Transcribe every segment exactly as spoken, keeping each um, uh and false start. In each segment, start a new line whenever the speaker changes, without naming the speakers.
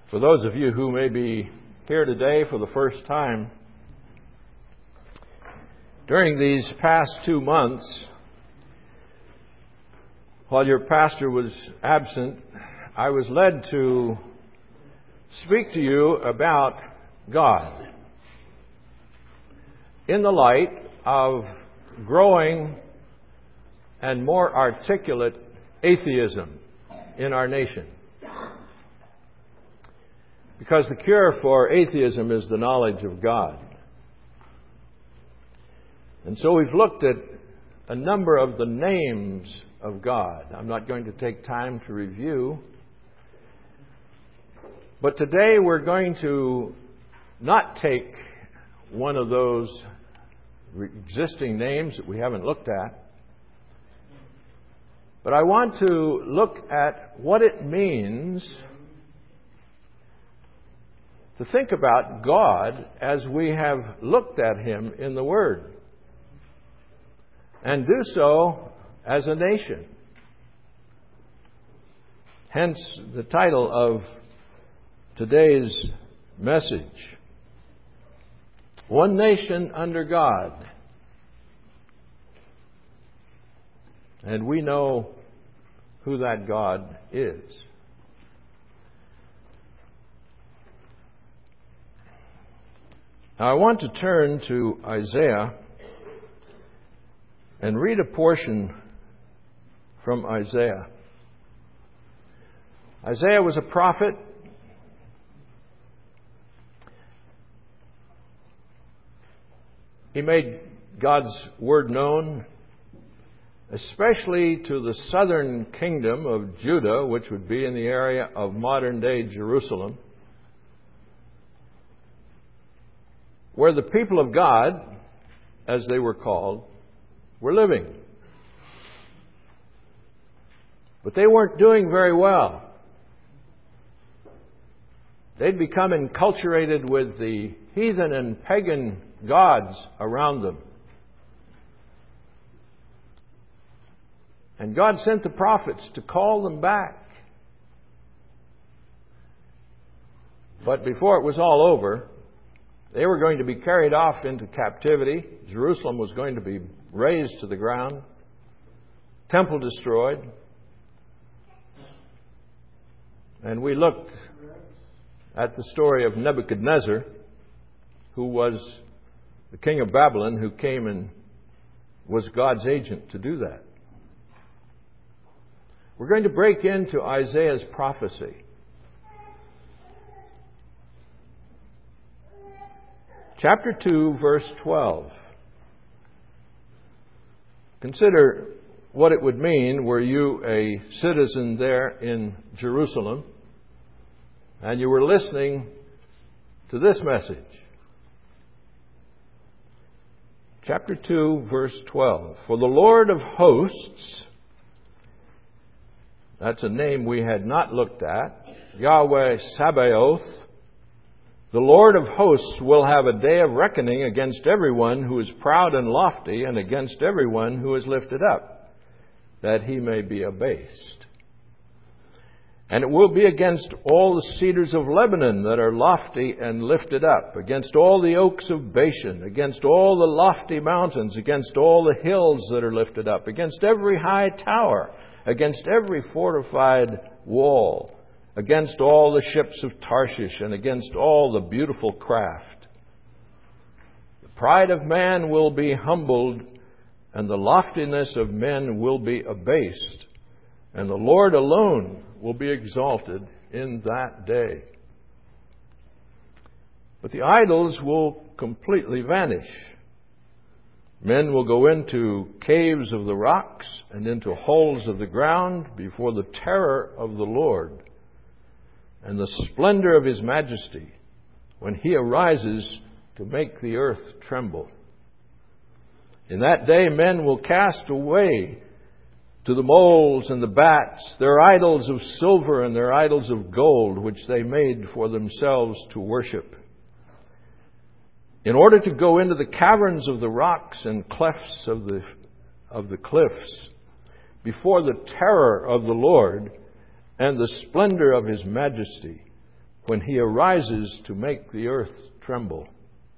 For those of you who may be here today for the first time, during these past two months, while your pastor was absent, I was led to speak to you about God in the light of growing and more articulate atheism in our nation. Because the cure for atheism is the knowledge of God. And so we've looked at a number of the names of God. I'm not going to take time to review. But today we're going to not take one of those existing names that we haven't looked at. But I want to look at what it means to think about God as we have looked at Him in the Word, and do so as a nation. Hence the title of today's message, One Nation Under God. And we know who that God is. Now I want to turn to Isaiah and read a portion from Isaiah. Isaiah was a prophet. He made God's word known, especially to the southern kingdom of Judah, which would be in the area of modern-day Jerusalem, where the people of God, as they were called, were living. But they weren't doing very well. They'd become enculturated with the heathen and pagan gods around them. And God sent the prophets to call them back. But before it was all over, they were going to be carried off into captivity. Jerusalem was going to be razed to the ground. Temple destroyed. And we looked at the story of Nebuchadnezzar, who was the king of Babylon, who came and was God's agent to do that. We're going to break into Isaiah's prophecy. Chapter two, verse twelve. Consider what it would mean were you a citizen there in Jerusalem and you were listening to this message. Chapter two, verse twelve. For the Lord of hosts, that's a name we had not looked at, Yahweh Sabaoth, the Lord of hosts will have a day of reckoning against everyone who is proud and lofty, and against everyone who is lifted up, that he may be abased. And it will be against all the cedars of Lebanon that are lofty and lifted up, against all the oaks of Bashan, against all the lofty mountains, against all the hills that are lifted up, against every high tower, against every fortified wall, against all the ships of Tarshish, and against all the beautiful craft. The pride of man will be humbled, and the loftiness of men will be abased, and the Lord alone will be exalted in that day. But the idols will completely vanish. Men will go into caves of the rocks and into holes of the ground before the terror of the Lord and the splendor of His majesty when He arises to make the earth tremble. In that day men will cast away to the moles and the bats their idols of silver and their idols of gold, which they made for themselves to worship, in order to go into the caverns of the rocks and clefts of the of the cliffs before the terror of the Lord and the splendor of His majesty, when He arises to make the earth tremble.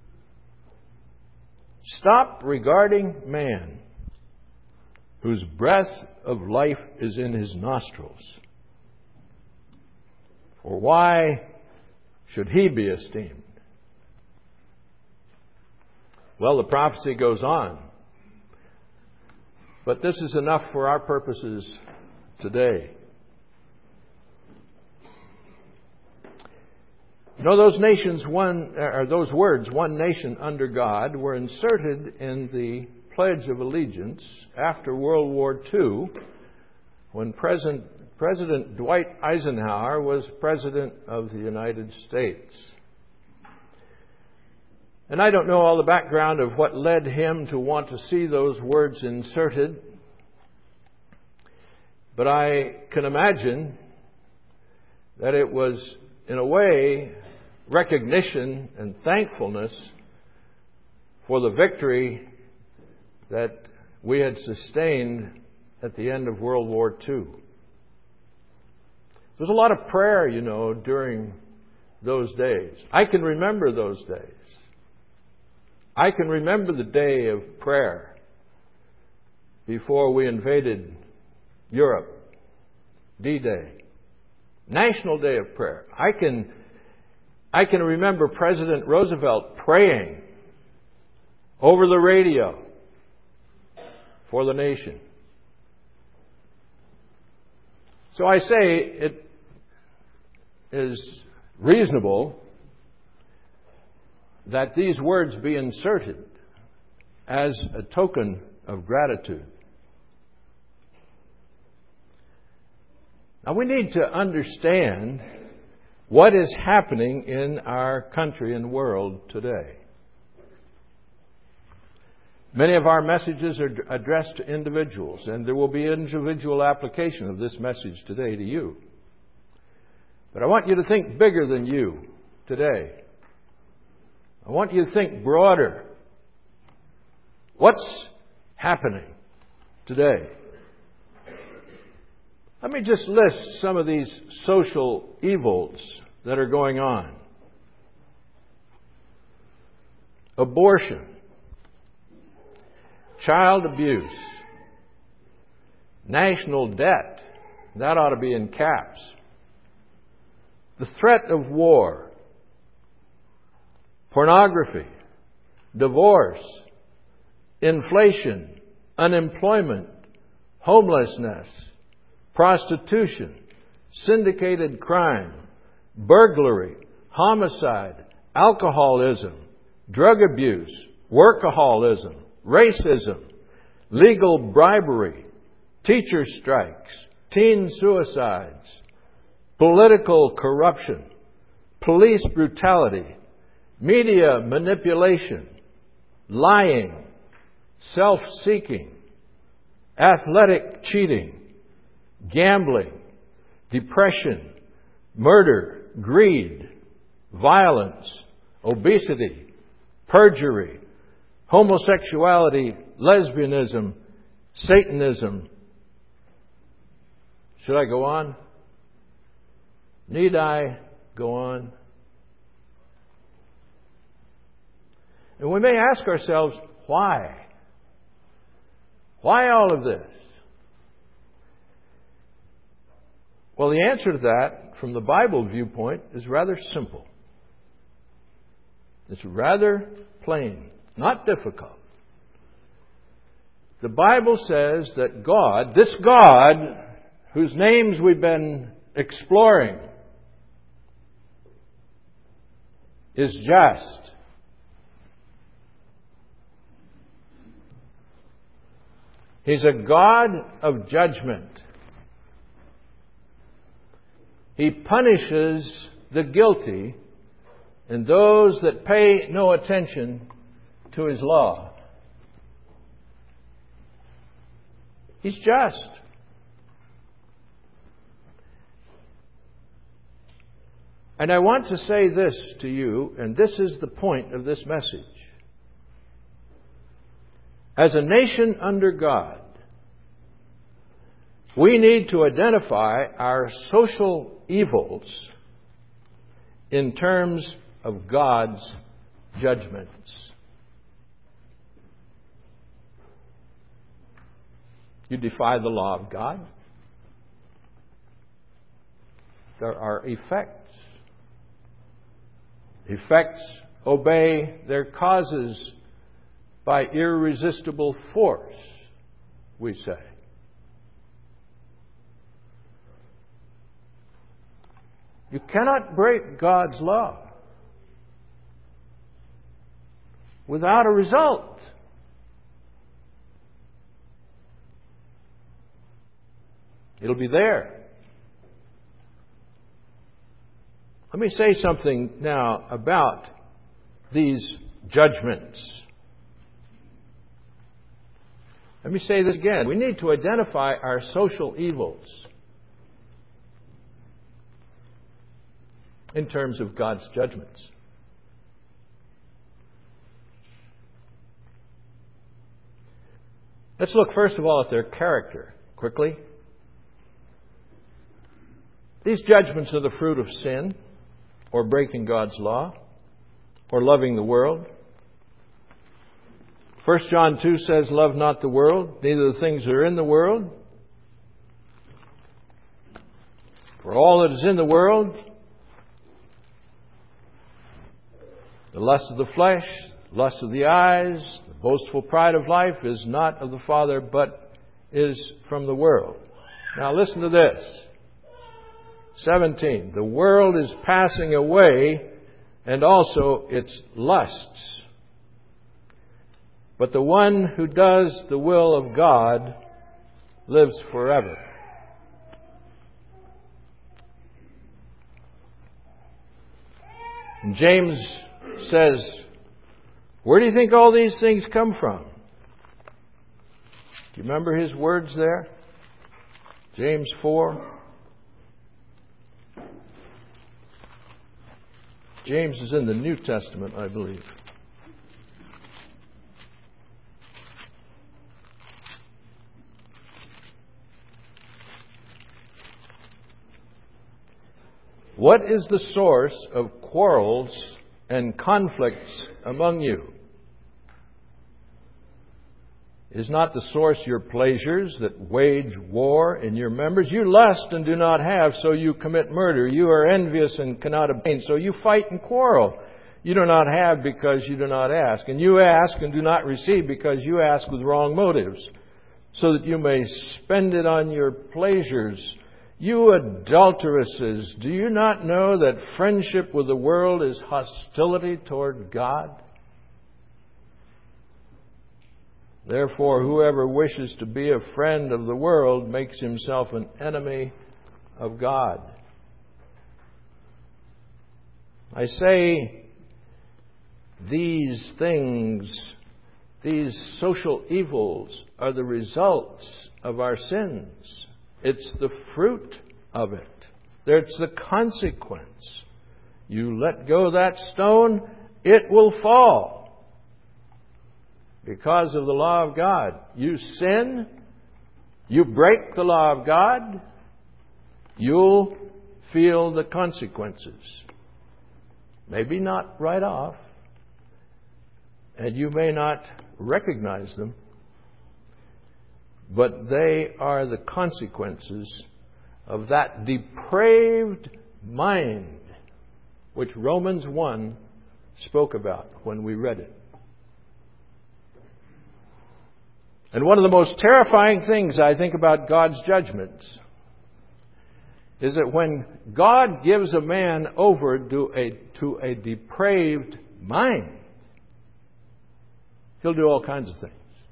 Stop regarding man, whose breath of life is in his nostrils. For why should he be esteemed? Well, the prophecy goes on. But this is enough for our purposes today. You know, those nations, one, or those words, one nation under God, were inserted in the Pledge of Allegiance after World War Two, when President, President Dwight Eisenhower was President of the United States. And I don't know all the background of what led him to want to see those words inserted, but I can imagine that it was, in a way, recognition and thankfulness for the victory that we had sustained at the end of World War Two. There was a lot of prayer, you know, during those days. I can remember those days. I can remember the day of prayer before we invaded Europe, D-Day, National Day of Prayer. I can, I can remember President Roosevelt praying over the radio for the nation. So I say it is reasonable that these words be inserted as a token of gratitude. Now we need to understand what is happening in our country and world today. Many of our messages are addressed to individuals, and there will be individual application of this message today to you. But I want you to think bigger than you today. I want you to think broader. What's happening today? Let me just list some of these social evils that are going on. Abortion, child abuse, national debt, that ought to be in caps, the threat of war, pornography, divorce, inflation, unemployment, homelessness, prostitution, syndicated crime, burglary, homicide, alcoholism, drug abuse, workaholism, racism, legal bribery, teacher strikes, teen suicides, political corruption, police brutality, media manipulation, lying, self-seeking, athletic cheating, gambling, depression, murder, greed, violence, obesity, perjury, homosexuality, lesbianism, Satanism. Should I go on? Need I go on? And we may ask ourselves, why? Why all of this? Well, the answer to that, from the Bible viewpoint, is rather simple. It's rather plain, not difficult. The Bible says that God, this God, whose names we've been exploring, is just. He's a God of judgment. He punishes the guilty and those that pay no attention to His law. He's just. And I want to say this to you, and this is the point of this message. As a nation under God, we need to identify our social evils in terms of God's judgments. You defy the law of God, there are effects. Effects obey their causes by irresistible force, we say. You cannot break God's law without a result. It'll be there. Let me say something now about these judgments. Let me say this again. We need to identify our social evils in terms of God's judgments. Let's look first of all at their character, quickly. These judgments are the fruit of sin, or breaking God's law, or loving the world. First John two says, "Love not the world, neither the things that are in the world. For all that is in the world, the lust of the flesh, the lust of the eyes, the boastful pride of life is not of the Father, but is from the world." Now listen to this. seventeen. The world is passing away, and also its lusts. But the one who does the will of God lives forever. And James says, where do you think all these things come from? Do you remember his words there? James four. James is in the New Testament, I believe. What is the source of quarrels and conflicts among you? Is not the source your pleasures that wage war in your members? You lust and do not have, so you commit murder. You are envious and cannot obtain, so you fight and quarrel. You do not have because you do not ask. And you ask and do not receive because you ask with wrong motives, so that you may spend it on your pleasures. You adulteresses, do you not know that friendship with the world is hostility toward God? Therefore, whoever wishes to be a friend of the world makes himself an enemy of God. I say these things, these social evils, are the results of our sins. It's the fruit of it. It's the consequence. You let go that stone, it will fall. Because of the law of God. You sin, you break the law of God, you'll feel the consequences. Maybe not right off, and you may not recognize them, but they are the consequences of that depraved mind which Romans one spoke about when we read it. And one of the most terrifying things I think about God's judgments is that when God gives a man over to a, to a depraved mind, he'll do all kinds of things.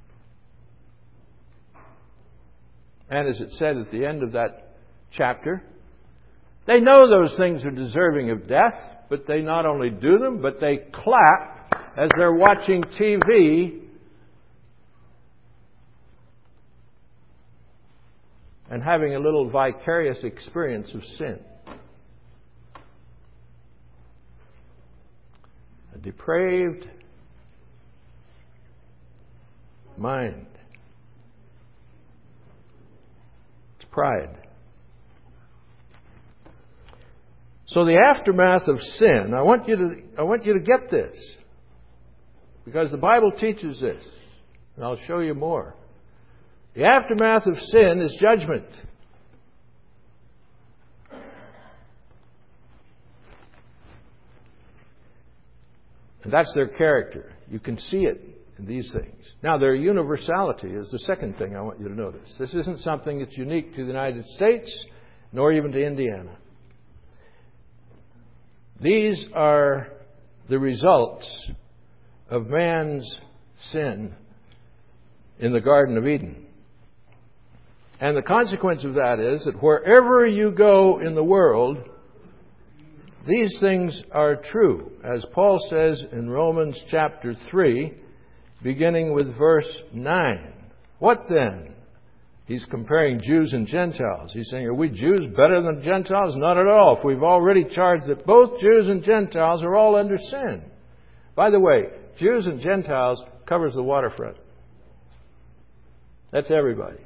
And as it said at the end of that chapter, they know those things are deserving of death, but they not only do them, but they clap as they're watching T V and having a little vicarious experience of sin. A depraved mind. It's pride. So the aftermath of sin, I want you to, I want you to get this. Because the Bible teaches this. And I'll show you more. The aftermath of sin is judgment. And that's their character. You can see it in these things. Now, their universality is the second thing I want you to notice. This isn't something that's unique to the United States, nor even to Indiana. These are the results of man's sin in the Garden of Eden. And the consequence of that is that wherever you go in the world, these things are true. As Paul says in Romans chapter three, beginning with verse nine. What then? He's comparing Jews and Gentiles. He's saying, are we Jews better than Gentiles? Not at all. If we've already charged that both Jews and Gentiles are all under sin. By the way, Jews and Gentiles covers the waterfront. That's everybody.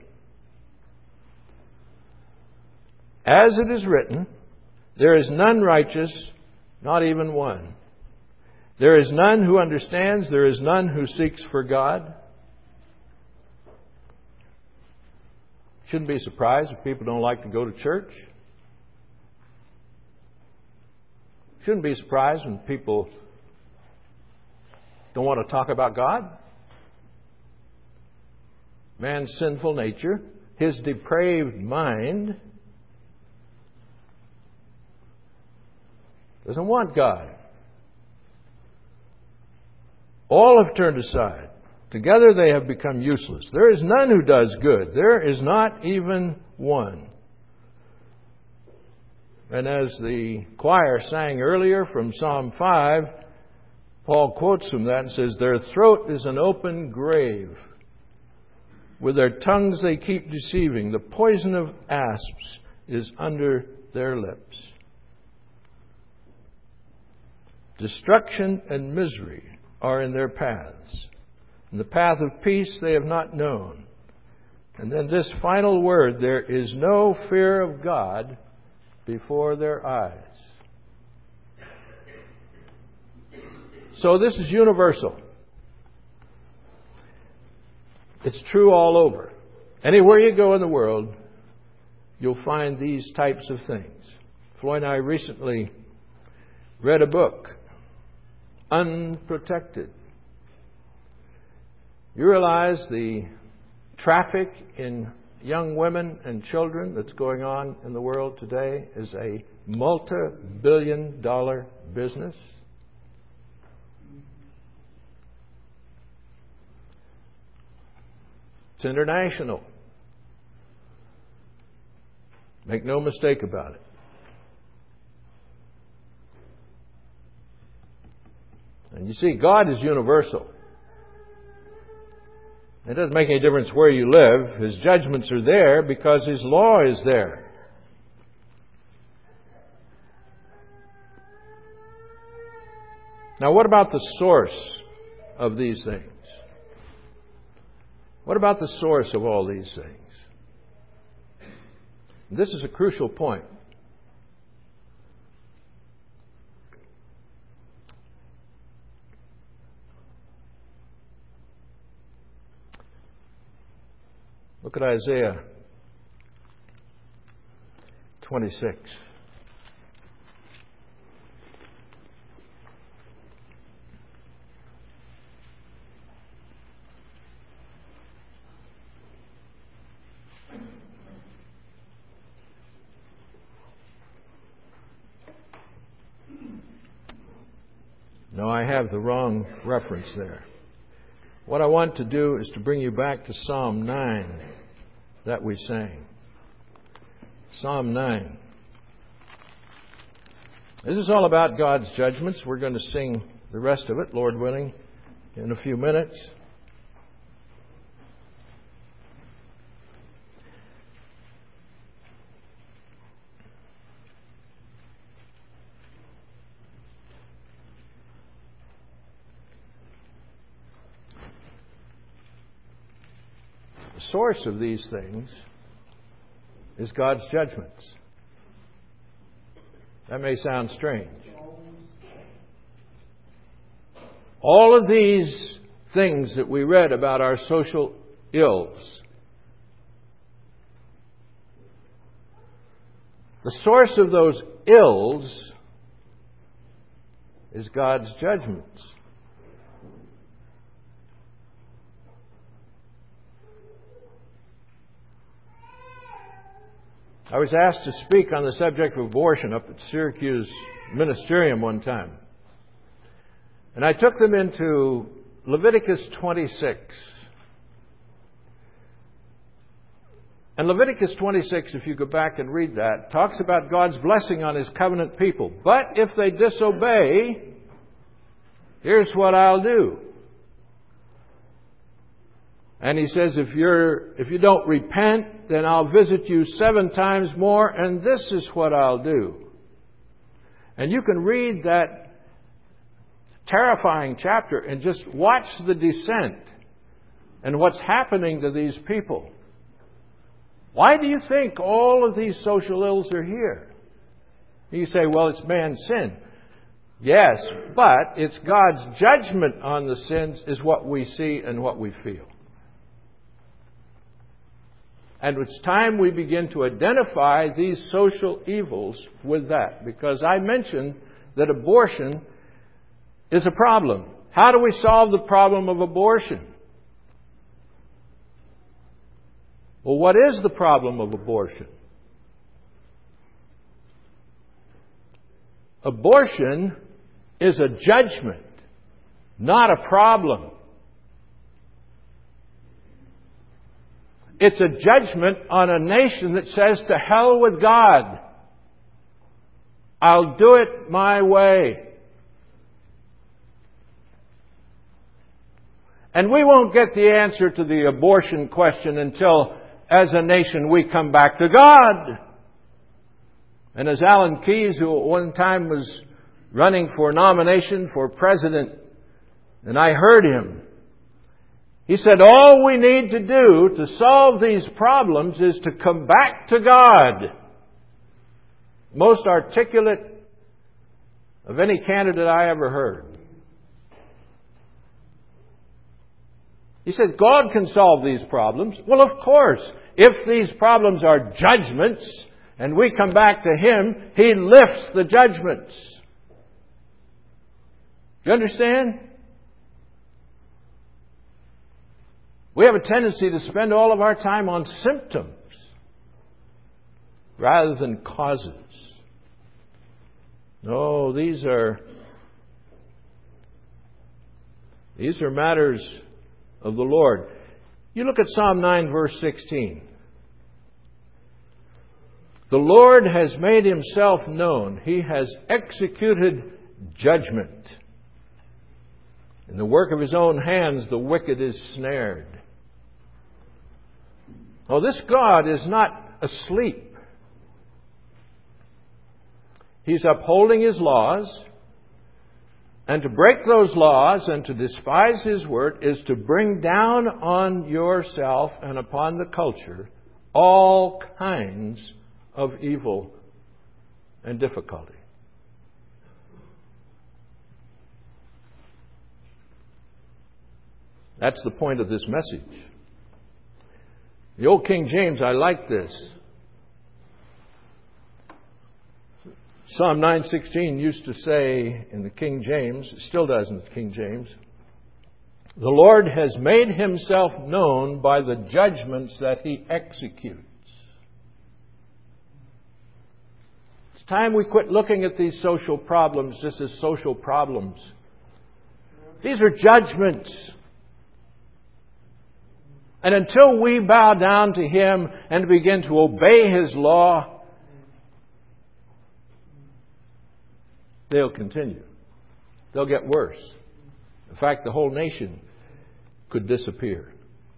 As it is written, there is none righteous, not even one. There is none who understands. There is none who seeks for God. Shouldn't be surprised if people don't like to go to church. Shouldn't be surprised when people don't want to talk about God. Man's sinful nature, his depraved mind, doesn't want God. All have turned aside. Together they have become useless. There is none who does good. There is not even one. And as the choir sang earlier from Psalm five, Paul quotes from that and says, their throat is an open grave. With their tongues they keep deceiving. The poison of asps is under their lips. Destruction and misery are in their paths. And the path of peace they have not known. And then this final word, there is no fear of God before their eyes. So this is universal. It's true all over. Anywhere you go in the world, you'll find these types of things. Floyd and I recently read a book, Unprotected. You realize the traffic in young women and children that's going on in the world today is a multi-billion dollar business? It's international. Make no mistake about it. And you see, God is universal. It doesn't make any difference where you live. His judgments are there because His law is there. Now, what about the source of these things? What about the source of all these things? This is a crucial point. Look at Isaiah twenty-six. No, I have the wrong reference there. What I want to do is to bring you back to Psalm nine that we sang. Psalm nine. This is all about God's judgments. We're going to sing the rest of it, Lord willing, in a few minutes. The source of these things is God's judgments. That may sound strange. All of these things that we read about our social ills, the source of those ills is God's judgments. I was asked to speak on the subject of abortion up at Syracuse Ministerium one time. And I took them into Leviticus twenty-six. And Leviticus twenty-six, if you go back and read that, talks about God's blessing on His covenant people. But if they disobey, here's what I'll do. And He says, if you're, if you don't repent, then I'll visit you seven times more, and this is what I'll do. And you can read that terrifying chapter and just watch the descent and what's happening to these people. Why do you think all of these social ills are here? You say, well, it's man's sin. Yes, but it's God's judgment on the sins is what we see and what we feel. And it's time we begin to identify these social evils with that. Because I mentioned that abortion is a problem. How do we solve the problem of abortion? Well, what is the problem of abortion? Abortion is a judgment, not a problem. It's a judgment on a nation that says, to hell with God. I'll do it my way. And we won't get the answer to the abortion question until, as a nation, we come back to God. And as Alan Keyes, who at one time was running for nomination for president, and I heard him, he said, all we need to do to solve these problems is to come back to God. Most articulate of any candidate I ever heard. He said, God can solve these problems. Well, of course, if these problems are judgments and we come back to Him, He lifts the judgments. Do you understand? We have a tendency to spend all of our time on symptoms rather than causes. No, these are these are matters of the Lord. You look at Psalm nine, verse sixteen. The Lord has made Himself known. He has executed judgment. In the work of His own hands, the wicked is snared. Oh, this God is not asleep. He's upholding His laws. And to break those laws and to despise His word is to bring down on yourself and upon the culture all kinds of evil and difficulty. That's the point of this message. The old King James, I like this. Psalm nine sixteen used to say in the King James, it still does in the King James, the Lord has made Himself known by the judgments that He executes. It's time we quit looking at these social problems just as social problems. These are judgments. And until we bow down to Him and begin to obey His law, they'll continue. They'll get worse. In fact, the whole nation could disappear.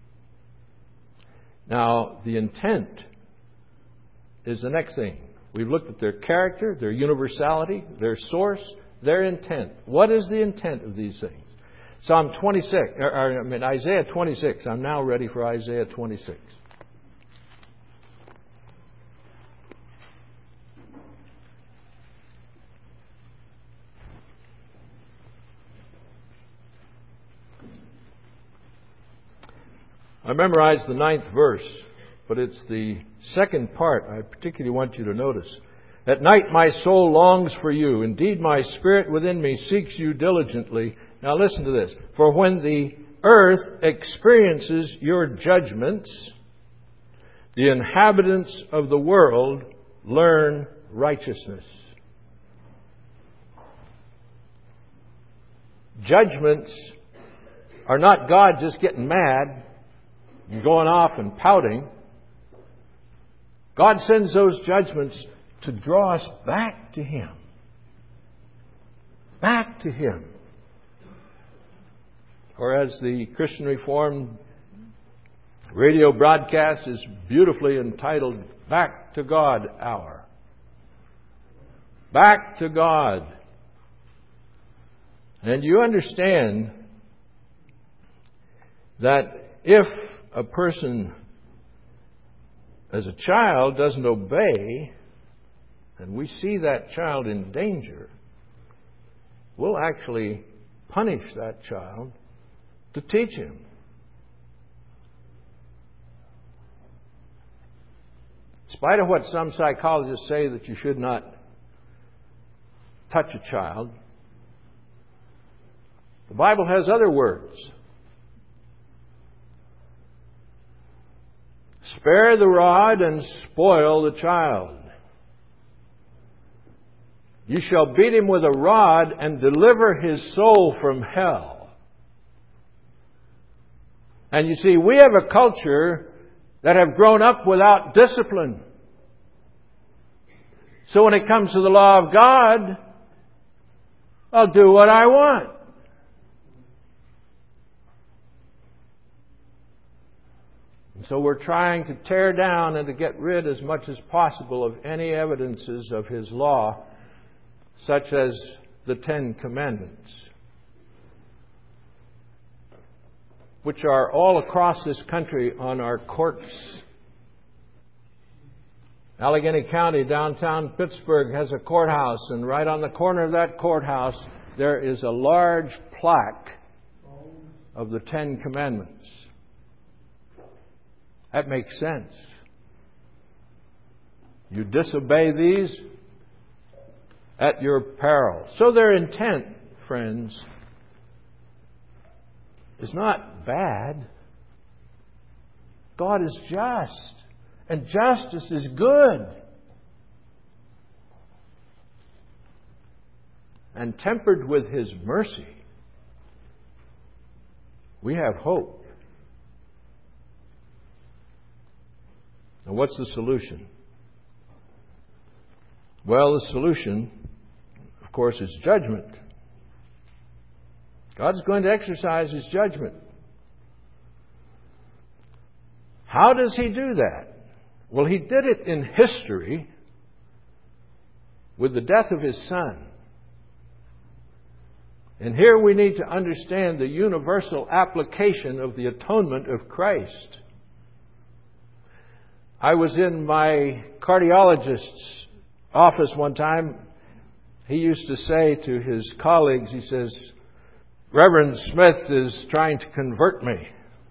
Now, the intent is the next thing. We've looked at their character, their universality, their source, their intent. What is the intent of these things? Psalm twenty-six, or, or, I mean Isaiah twenty-six. I'm now ready for Isaiah twenty-six. I memorized the ninth verse, but it's the second part I particularly want you to notice. At night my soul longs for you. Indeed, my spirit within me seeks you diligently. Now listen to this. For when the earth experiences your judgments, the inhabitants of the world learn righteousness. Judgments are not God just getting mad and going off and pouting. God sends those judgments to draw us back to Him. Back to Him. Or as the Christian Reformed radio broadcast is beautifully entitled, Back to God Hour. Back to God. And you understand that if a person as a child doesn't obey, and we see that child in danger, we'll actually punish that child to teach him. In spite of what some psychologists say that you should not touch a child, the Bible has other words. Spare the rod and spoil the child. You shall beat him with a rod and deliver his soul from hell. And you see, we have a culture that have grown up without discipline. So when it comes to the law of God, I'll do what I want. And so we're trying to tear down and to get rid as much as possible of any evidences of His law, such as the Ten Commandments, which are all across this country on our courts. Allegheny County, downtown Pittsburgh, has a courthouse, and right on the corner of that courthouse there is a large plaque of the Ten Commandments. That makes sense. You disobey these at your peril. So their intent, friends, is not bad. God is just, and justice is good. And tempered with His mercy, we have hope. Now, what's the solution? Well, the solution, of course, is judgment. God's going to exercise His judgment. How does He do that? Well, He did it in history with the death of His Son. And here we need to understand the universal application of the atonement of Christ. I was in my cardiologist's office one time. He used to say to his colleagues, he says, Reverend Smith is trying to convert me.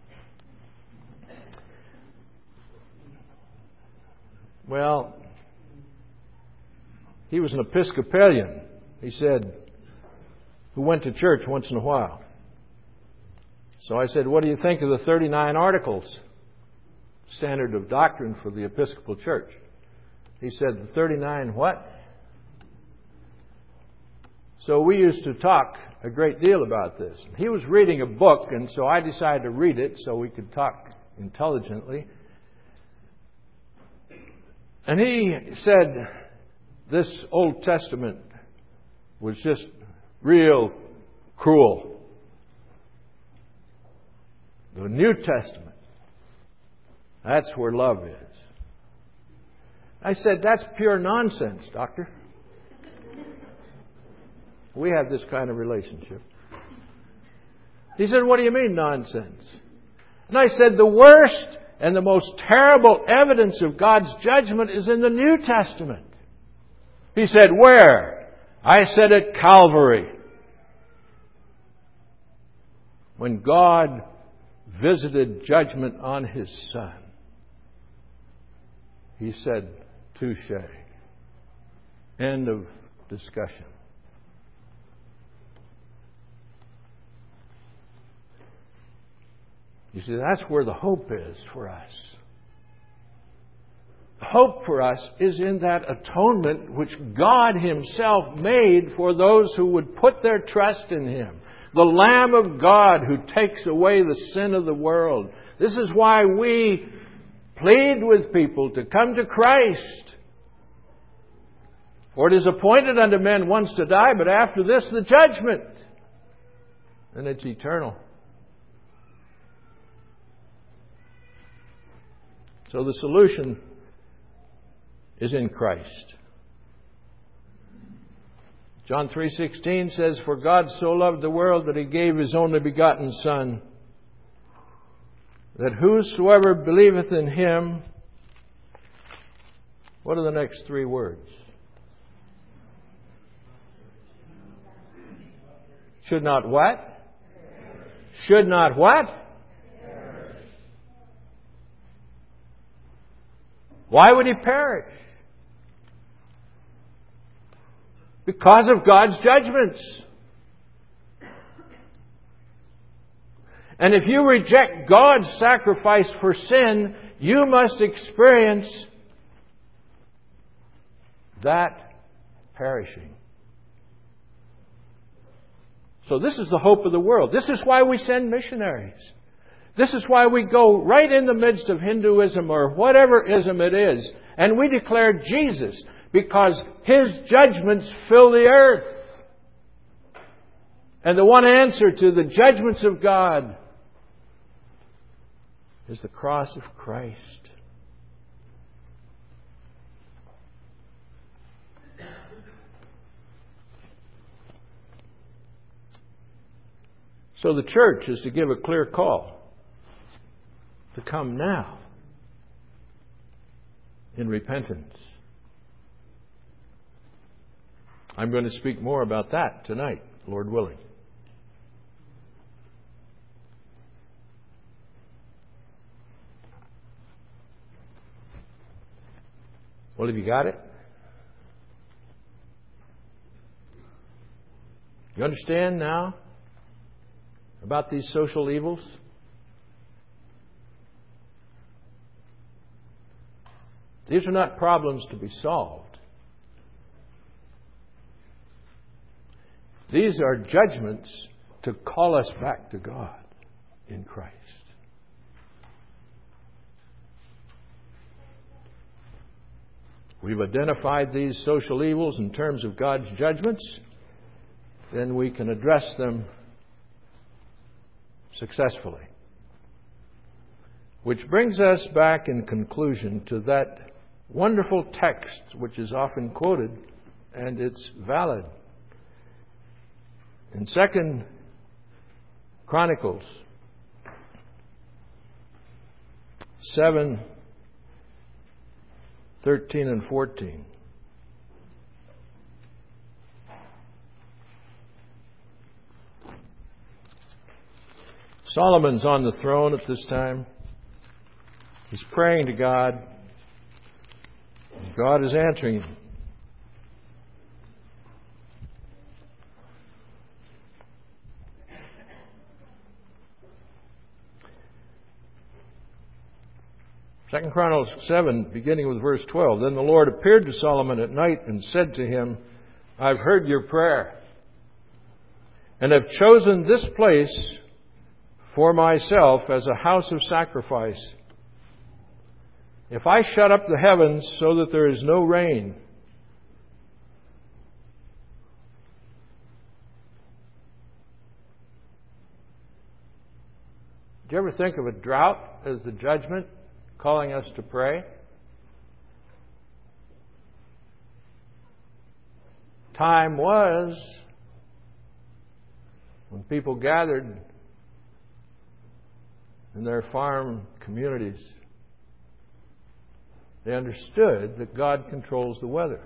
Well, he was an Episcopalian, he said, who went to church once in a while. So I said, what do you think of the thirty-nine Articles? Standard of doctrine for the Episcopal Church. He said, the thirty-nine what? So we used to talk a great deal about this. He was reading a book, and so I decided to read it so we could talk intelligently. And he said this Old Testament was just real cruel. The New Testament, that's where love is. I said, that's pure nonsense, doctor. We have this kind of relationship. He said, what do you mean nonsense? And I said, the worst and the most terrible evidence of God's judgment is in the New Testament. He said, where? I said, at Calvary. When God visited judgment on His Son, He said, touche. End of discussion. You see, that's where the hope is for us. The hope for us is in that atonement which God Himself made for those who would put their trust in Him. The Lamb of God who takes away the sin of the world. This is why we plead with people to come to Christ. For it is appointed unto men once to die, but after this the judgment. And it's eternal. So the solution is in Christ. John three sixteen says, "For God so loved the world that He gave His only begotten Son, that whosoever believeth in Him," what are the next three words? Should not what? Should not what? Why would he perish? Because of God's judgments. And if you reject God's sacrifice for sin, you must experience that perishing. So this is the hope of the world. This is why we send missionaries. This is why we go right in the midst of Hinduism or whatever ism it is, and we declare Jesus, because His judgments fill the earth. And the one answer to the judgments of God is the cross of Christ. So the church is to give a clear call to come now in repentance. I'm going to speak more about that tonight, Lord willing. Well, have you got it? You understand now about these social evils? These are not problems to be solved. These are judgments to call us back to God in Christ. We've identified these social evils in terms of God's judgments, then we can address them successfully. Which brings us back in conclusion to that wonderful text which is often quoted, and it's valid. In Second Chronicles seven, thirteen and fourteen. Solomon's on the throne at this time. He's praying to God. God is answering him. Second Chronicles seven, beginning with verse twelve. Then the Lord appeared to Solomon at night and said to him, I've heard your prayer, and have chosen this place for myself as a house of sacrifice. If I shut up the heavens so that there is no rain, do you ever think of a drought as the judgment calling us to pray? Time was when people gathered in their farm communities. They understood that God controls the weather.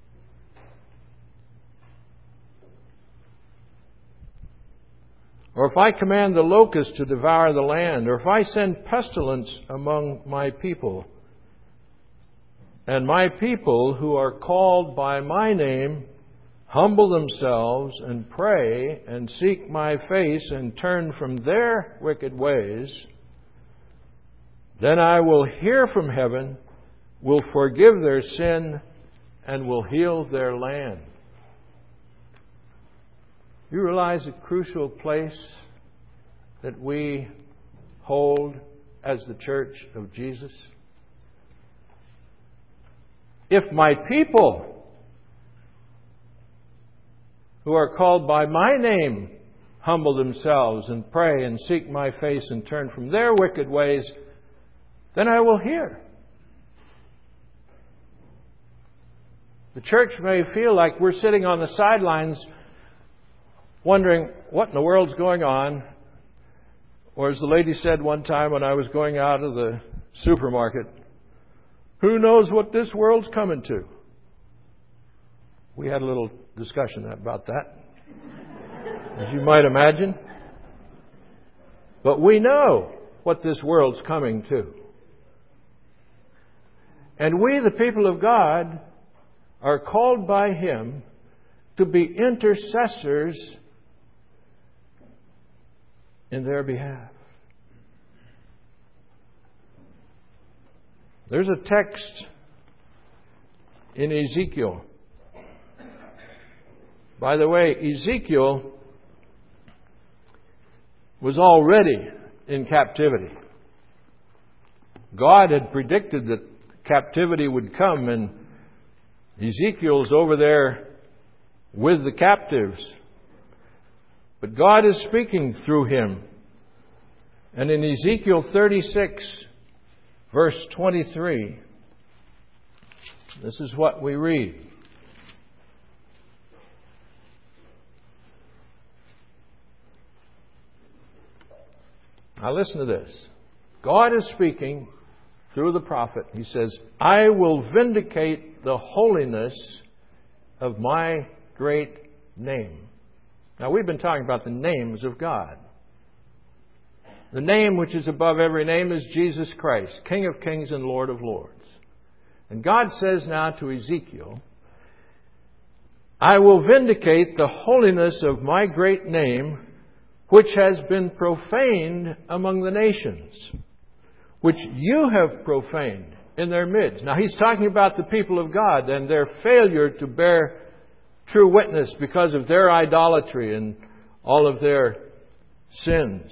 Or if I command the locust to devour the land, or if I send pestilence among my people, and my people who are called by my name humble themselves and pray and seek my face and turn from their wicked ways, then I will hear from heaven, will forgive their sin, and will heal their land. You realize the crucial place that we hold as the Church of Jesus? If my people who are called by my name humble themselves and pray and seek my face and turn from their wicked ways, then I will hear. The church may feel like we're sitting on the sidelines wondering what in the world's going on. Or as the lady said one time when I was going out of the supermarket, who knows what this world's coming to? We had a little discussion about that, as you might imagine. But we know what this world's coming to. And we, the people of God, are called by Him to be intercessors in their behalf. There's a text in Ezekiel. By the way, Ezekiel was already in captivity. God had predicted that captivity would come, and Ezekiel's over there with the captives. But God is speaking through him. And in Ezekiel thirty-six, verse twenty-three, this is what we read. Now listen to this. God is speaking through the prophet. He says, I will vindicate the holiness of my great name. Now we've been talking about the names of God. The name which is above every name is Jesus Christ, King of kings and Lord of lords. And God says now to Ezekiel, I will vindicate the holiness of my great name, which has been profaned among the nations, which you have profaned in their midst. Now he's talking about the people of God and their failure to bear true witness because of their idolatry and all of their sins.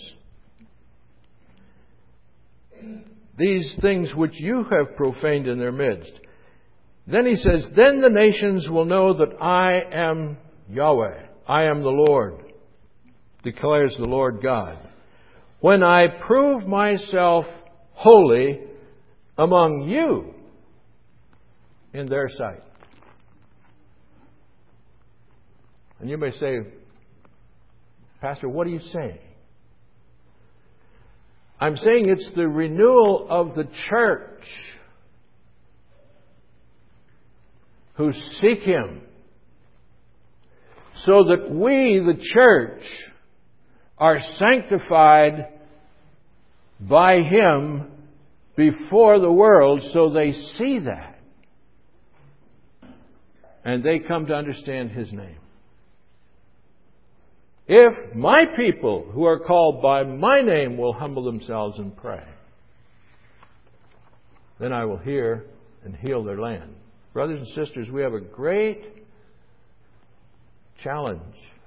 These things which you have profaned in their midst. Then he says, then the nations will know that I am Yahweh. I am the Lord, declares the Lord God, when I prove myself holy among you in their sight. And you may say, Pastor, what are you saying? I'm saying it's the renewal of the church who seek Him, so that we, the church, are sanctified by Him before the world, so they see that. And they come to understand His name. If my people who are called by my name will humble themselves and pray, then I will hear and heal their land. Brothers and sisters, we have a great challenge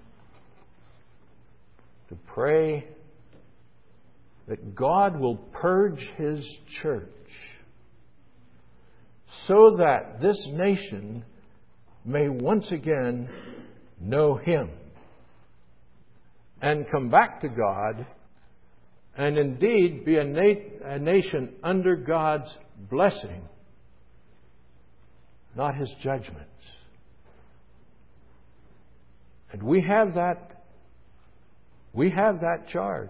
to pray that God will purge His church so that this nation may once again know Him and come back to God and indeed be a, na- a nation under God's blessing, not His judgments. And we have that, we have that charge.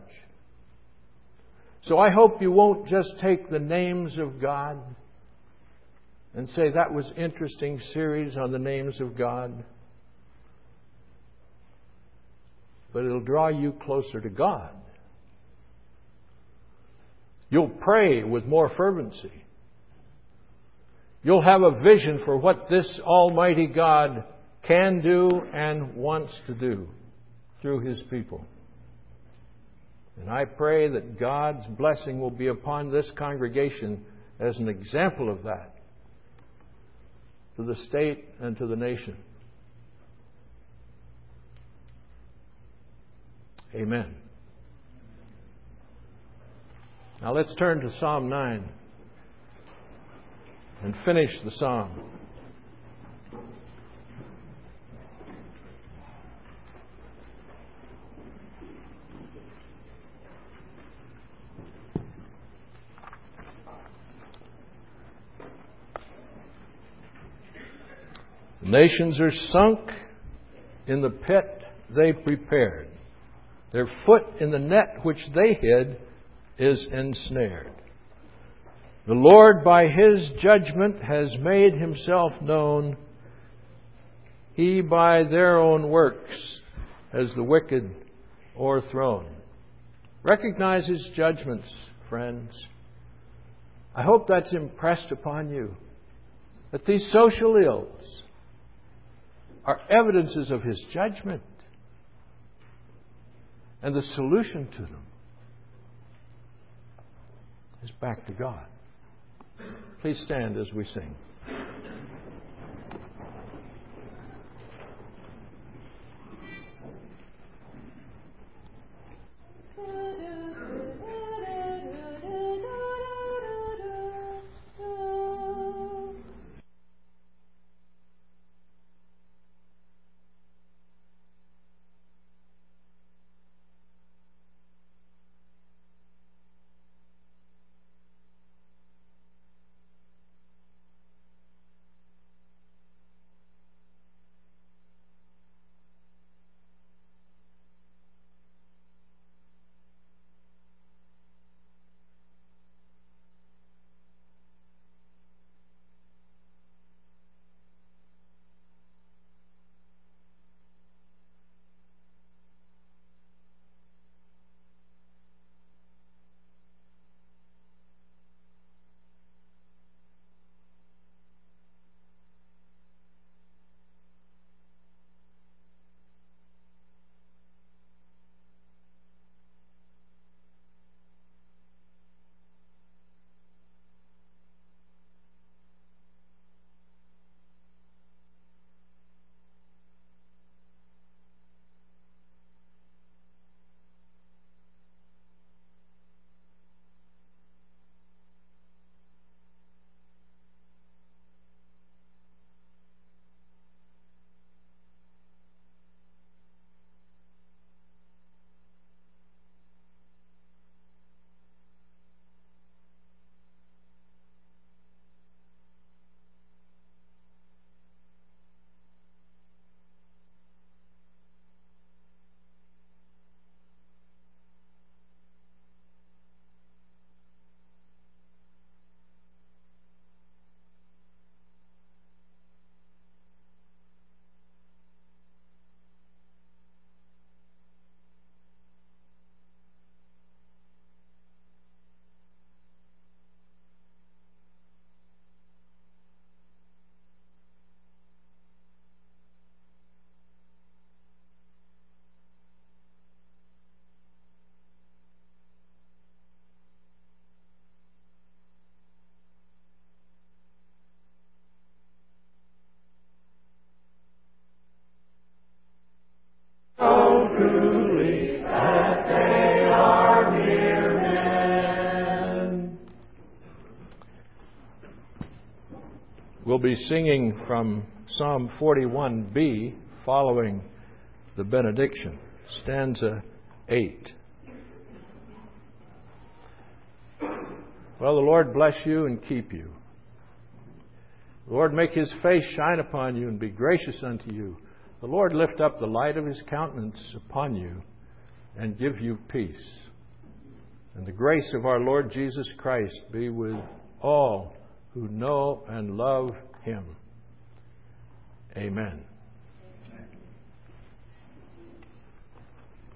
So I hope you won't just take the names of God and say that was interesting series on the names of God. but it'll draw you closer to God. You'll pray with more fervency. You'll have a vision for what this Almighty God can do and wants to do through His people. And I pray that God's blessing will be upon this congregation as an example of that to the state and to the nation. Amen. Now let's turn to Psalm nine and finish the psalm. The nations are sunk in the pit they prepared. Their foot in the net which they hid is ensnared. The Lord by His judgment has made Himself known. He by their own works has the wicked o'erthrown. Recognize His judgments, friends. I hope that's impressed upon you, that these social ills are evidences of His judgment. And the solution to them is back to God. Please stand as we sing. We'll be singing from Psalm forty-one B following the benediction, stanza eight. Well, the Lord bless you and keep you. The Lord make His face shine upon you and be gracious unto you. The Lord lift up the light of His countenance upon you and give you peace. And the grace of our Lord Jesus Christ be with all who know and love Him. Amen.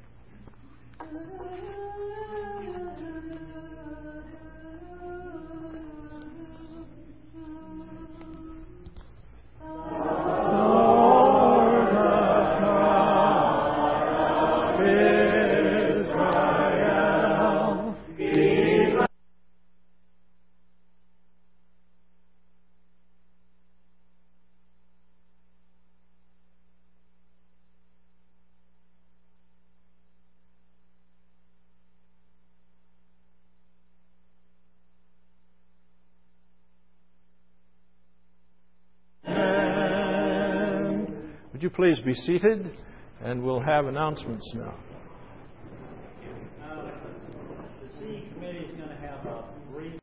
Would you please be seated, and we'll have announcements now.
Uh, the C committee is going to have a brief